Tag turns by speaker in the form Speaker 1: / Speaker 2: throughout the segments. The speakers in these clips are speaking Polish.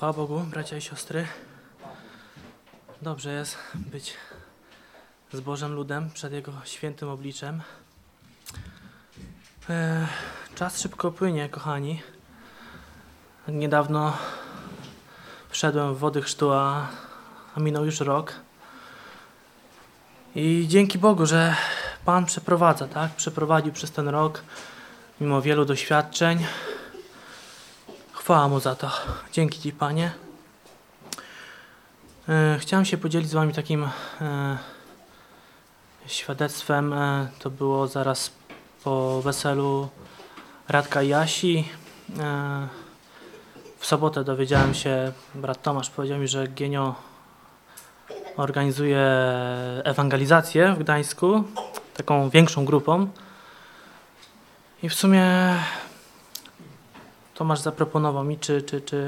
Speaker 1: Chwała Bogu, bracia i siostry. Dobrze jest być z Bożym ludem przed Jego świętym obliczem. Czas szybko płynie, kochani. Niedawno wszedłem w wody chrztu, a minął już rok. I dzięki Bogu, że Pan przeprowadza, tak? Przeprowadził przez ten rok, mimo wielu doświadczeń. Chwała Mu za to. Dzięki Ci, Panie. Chciałem się podzielić z Wami takim świadectwem. To było zaraz po weselu Radka i Asi. W sobotę dowiedziałem się, brat Tomasz powiedział mi, że Gienio organizuje ewangelizację w Gdańsku, taką większą grupą. I w sumie Tomasz zaproponował mi, czy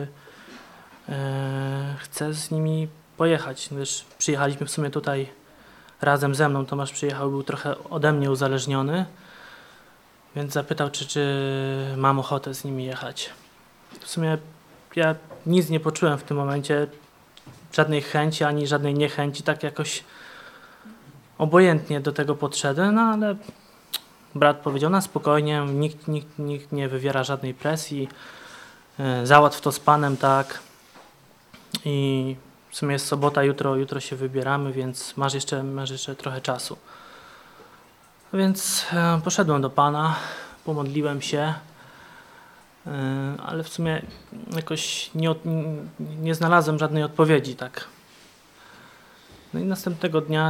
Speaker 1: chcę z nimi pojechać. Wiesz, przyjechaliśmy w sumie tutaj razem ze mną. Tomasz przyjechał, był trochę ode mnie uzależniony, więc zapytał, czy mam ochotę z nimi jechać. W sumie ja nic nie poczułem w tym momencie, żadnej chęci, ani żadnej niechęci, tak jakoś obojętnie do tego podszedłem, no ale brat powiedział, na spokojnie, nikt nie wywiera żadnej presji, załatw to z Panem, tak. I w sumie jest sobota, jutro się wybieramy, więc masz jeszcze trochę czasu. Więc poszedłem do Pana, pomodliłem się, ale w sumie jakoś nie znalazłem żadnej odpowiedzi, tak. No i następnego dnia,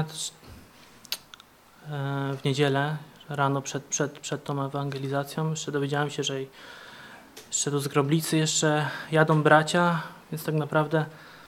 Speaker 1: w niedzielę, rano przed tą ewangelizacją, jeszcze dowiedziałem się, że jeszcze tu z Groblicy jeszcze jadą bracia, więc tak naprawdę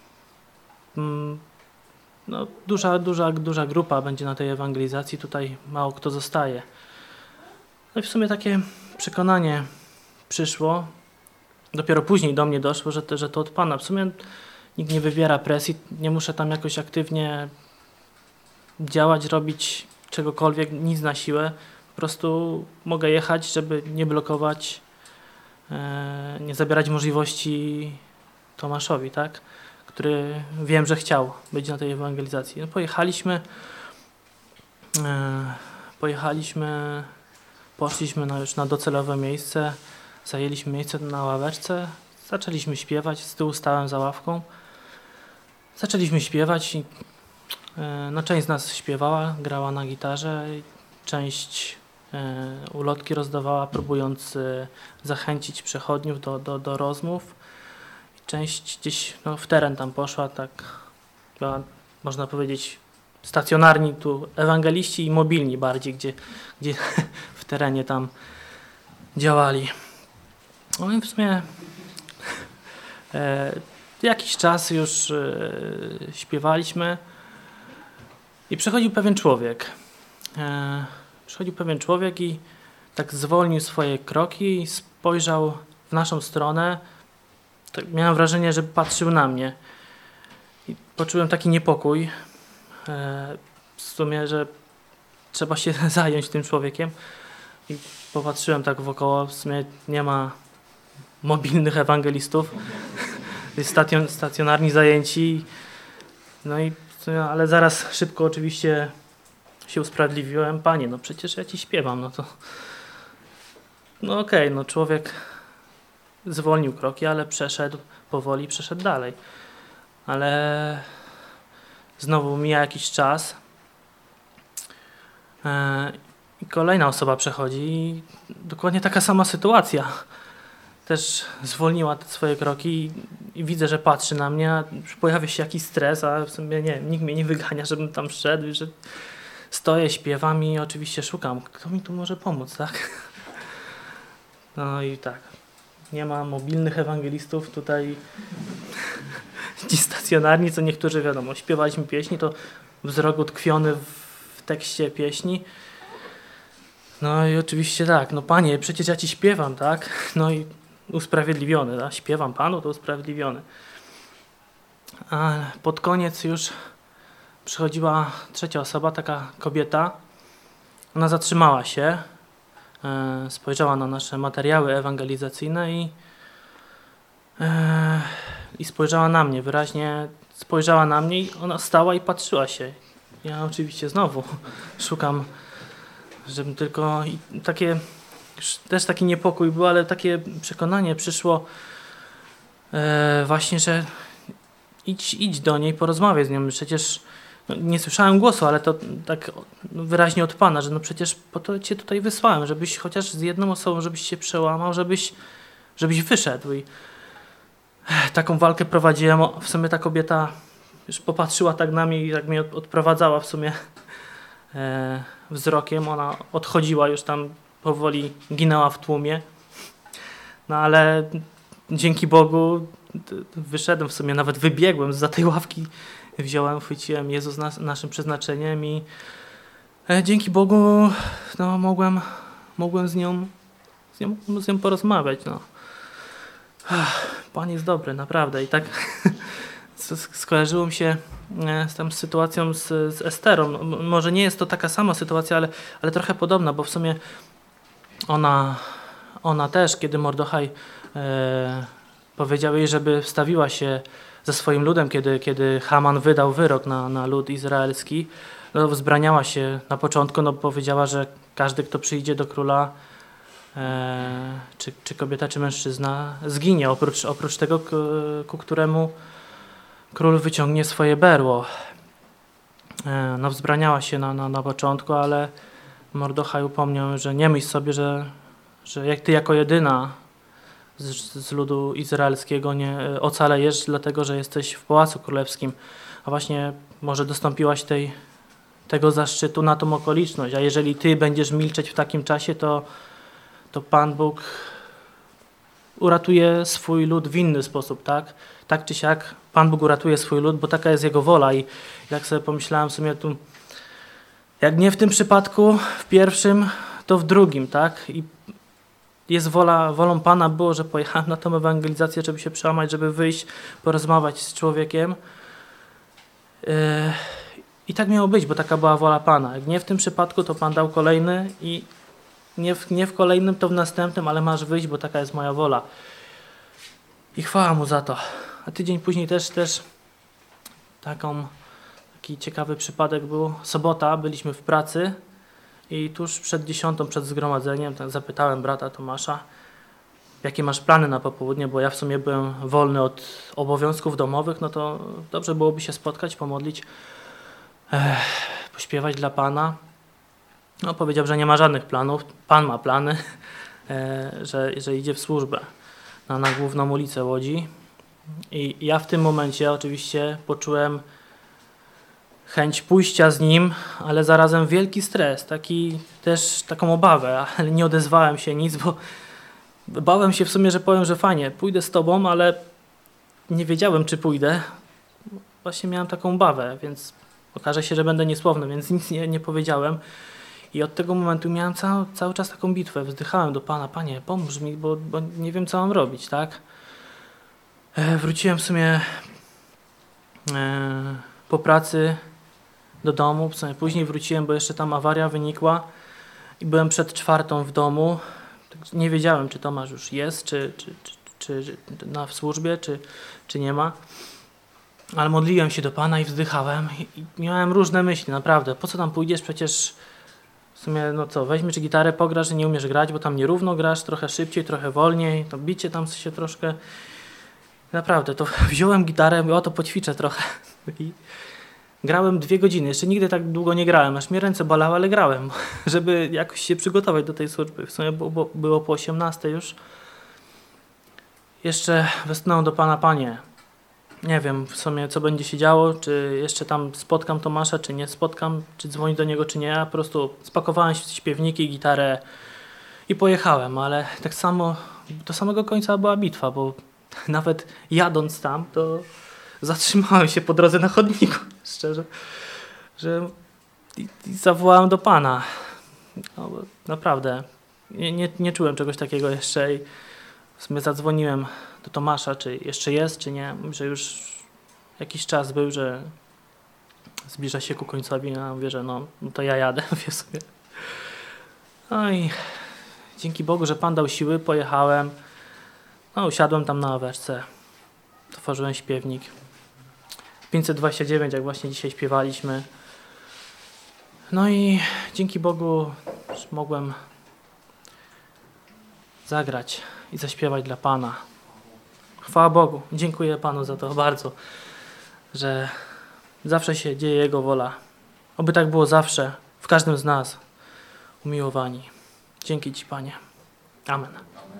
Speaker 1: no, duża grupa będzie na tej ewangelizacji, tutaj mało kto zostaje. No i w sumie takie przekonanie przyszło, dopiero później do mnie doszło, że to od Pana. W sumie nikt nie wywiera presji, nie muszę tam jakoś aktywnie działać, robić czegokolwiek, nic na siłę. Po prostu mogę jechać, żeby nie blokować, nie zabierać możliwości Tomaszowi, tak? Który wiem, że chciał być na tej ewangelizacji. No, poszliśmy już na docelowe miejsce, zajęliśmy miejsce na ławeczce, zaczęliśmy śpiewać, z tyłu stałem za ławką. Zaczęliśmy śpiewać i część z nas śpiewała, grała na gitarze, część ulotki rozdawała, próbując zachęcić przechodniów do rozmów. Część gdzieś w teren tam poszła, tak można powiedzieć stacjonarni tu ewangeliści i mobilni bardziej, gdzie w terenie tam działali. No i w sumie jakiś czas już śpiewaliśmy i przychodził pewien człowiek i tak zwolnił swoje kroki i spojrzał w naszą stronę. Tak, miałem wrażenie, że patrzył na mnie i poczułem taki niepokój w sumie, że trzeba się zająć tym człowiekiem i popatrzyłem tak wokoło, w sumie nie ma mobilnych ewangelistów, jest stacjonarni zajęci, no i ale zaraz szybko oczywiście się usprawiedliwiłem, Panie, no przecież ja Ci śpiewam, no to no okej, no człowiek zwolnił kroki, ale powoli przeszedł dalej. Ale znowu mija jakiś czas i kolejna osoba przechodzi i dokładnie taka sama sytuacja. Też zwolniła te swoje kroki i widzę, że patrzy na mnie, pojawia się jakiś stres, a w sumie nie, nikt mnie nie wygania, żebym tam wszedł, że stoję, śpiewam i oczywiście szukam, kto mi tu może pomóc, tak? No i tak. Nie ma mobilnych ewangelistów tutaj, ci stacjonarni, co niektórzy, wiadomo, śpiewaliśmy pieśni, to wzrok utkwiony w tekście pieśni. No i oczywiście tak, no Panie, przecież ja Ci śpiewam, tak? No i usprawiedliwiony, tak? Śpiewam Panu, to usprawiedliwiony. A pod koniec już przychodziła trzecia osoba, taka kobieta. Ona zatrzymała się, spojrzała na nasze materiały ewangelizacyjne i spojrzała na mnie, wyraźnie spojrzała na mnie i ona stała i patrzyła się. Ja oczywiście znowu szukam, żebym tylko... I takie, też taki niepokój był, ale takie przekonanie przyszło właśnie, że idź do niej, porozmawiaj z nią. Przecież nie słyszałem głosu, ale to tak wyraźnie od Pana, że no przecież po to Cię tutaj wysłałem, żebyś chociaż z jedną osobą, żebyś się przełamał, żebyś wyszedł. I taką walkę prowadziłem. W sumie ta kobieta już popatrzyła tak na mnie i tak mnie odprowadzała w sumie wzrokiem. Ona odchodziła, już tam powoli ginęła w tłumie. No ale dzięki Bogu wyszedłem w sumie, nawet wybiegłem zza tej ławki, wziąłem, chwyciłem Jezus naszym przeznaczeniem i dzięki Bogu no, mogłem z nią porozmawiać. No. Pan jest dobry, naprawdę. I tak skojarzyło mi się z tą sytuacją z Esterą. Może nie jest to taka sama sytuacja, ale trochę podobna, bo w sumie ona też, kiedy Mordochaj powiedział jej, żeby wstawiła się ze swoim ludem, kiedy Haman wydał wyrok na lud izraelski, no, wzbraniała się na początku, no, powiedziała, że każdy, kto przyjdzie do króla, czy kobieta, czy mężczyzna, zginie, oprócz tego, ku któremu król wyciągnie swoje berło. No, wzbraniała się na początku, ale Mordochaj upomniał, że nie myśl sobie, że jak ty jako jedyna z ludu izraelskiego nie ocalejesz, dlatego że jesteś w Pałacu Królewskim, a właśnie może dostąpiłaś tego zaszczytu na tą okoliczność, a jeżeli ty będziesz milczeć w takim czasie, to Pan Bóg uratuje swój lud w inny sposób, tak? Tak czy siak Pan Bóg uratuje swój lud, bo taka jest Jego wola i jak sobie pomyślałem w sumie tu, jak nie w tym przypadku, w pierwszym, to w drugim, tak? I jest wolą Pana było, że pojechałem na tą ewangelizację, żeby się przełamać, żeby wyjść, porozmawiać z człowiekiem. I tak miało być, bo taka była wola Pana. Jak nie w tym przypadku, to Pan dał kolejny i nie w kolejnym, to w następnym, ale masz wyjść, bo taka jest moja wola. I chwała Mu za to. A tydzień później też taki ciekawy przypadek był. Sobota, byliśmy w pracy i tuż przed 10, przed zgromadzeniem, zapytałem brata Tomasza, jakie masz plany na popołudnie, bo ja w sumie byłem wolny od obowiązków domowych, no to dobrze byłoby się spotkać, pomodlić, pośpiewać dla Pana. No, powiedział, że nie ma żadnych planów. Pan ma plany, że idzie w służbę na główną ulicę Łodzi. I ja w tym momencie oczywiście poczułem chęć pójścia z nim, ale zarazem wielki stres, taką obawę, ale nie odezwałem się nic, bo bałem się w sumie, że powiem, że fajnie, pójdę z tobą, ale nie wiedziałem, czy pójdę. Właśnie miałem taką obawę, więc okaże się, że będę niesłowny, więc nic nie powiedziałem. I od tego momentu miałem cały czas taką bitwę. Wzdychałem do Pana, Panie, pomóż mi, bo nie wiem, co mam robić, tak? Wróciłem w sumie po pracy do domu, w sumie później wróciłem, bo jeszcze tam awaria wynikła i byłem przed 4 w domu. Nie wiedziałem, czy Tomasz już jest, czy w służbie, czy nie ma. Ale modliłem się do Pana i wzdychałem i miałem różne myśli, naprawdę. Po co tam pójdziesz? Przecież w sumie, no co, weźmiesz gitarę, pograsz, że nie umiesz grać, bo tam nierówno grasz, trochę szybciej, trochę wolniej, to bicie tam się troszkę... Naprawdę, to wziąłem gitarę, to poćwiczę trochę. I grałem 2 godziny, jeszcze nigdy tak długo nie grałem, aż mnie ręce bolały, ale grałem, żeby jakoś się przygotować do tej służby. W sumie było po 18 już. Jeszcze westchnąłem do Pana, Panie, nie wiem w sumie, co będzie się działo, czy jeszcze tam spotkam Tomasza, czy nie spotkam, czy dzwonić do niego, czy nie. Ja po prostu spakowałem śpiewniki, gitarę i pojechałem, ale tak samo do samego końca była bitwa, bo nawet jadąc tam, to zatrzymałem się po drodze na chodniku, szczerze, że i zawołałem do Pana. No, naprawdę, nie czułem czegoś takiego jeszcze i w sumie zadzwoniłem do Tomasza, czy jeszcze jest, czy nie, że już jakiś czas był, że zbliża się ku końcowi, a mówię, że no to ja jadę, mówię sobie. No i dzięki Bogu, że Pan dał siły, pojechałem, no usiadłem tam na ławeczce. tworzyłem śpiewnik. 529, jak właśnie dzisiaj śpiewaliśmy. No i dzięki Bogu mogłem zagrać i zaśpiewać dla Pana. Chwała Bogu. Dziękuję Panu za to bardzo, że zawsze się dzieje Jego wola. Oby tak było zawsze, w każdym z nas, umiłowani. Dzięki Ci, Panie. Amen.